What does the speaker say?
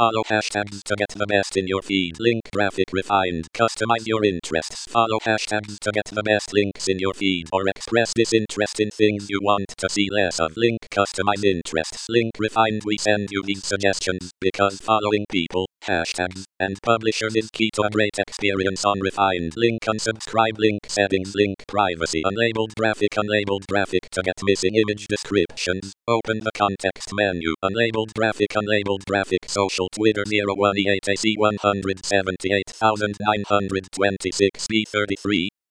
Follow hashtags to get the best in your feed. Link graphic refined. Customize your interests. Follow hashtags to get the best links in your feed or express disinterest in things you want to see less of. Link customize interests. Link refined. We send you these suggestions because following people, hashtags, and publishers is key to a great experience on refined. Link unsubscribe. Link settings. Link privacy. Unlabeled graphic. Unlabeled graphic to get missing image descriptions. Open the context menu. Unlabeled graphic. Unlabeled graphic. Social Twitter 018AC 178,926 B33.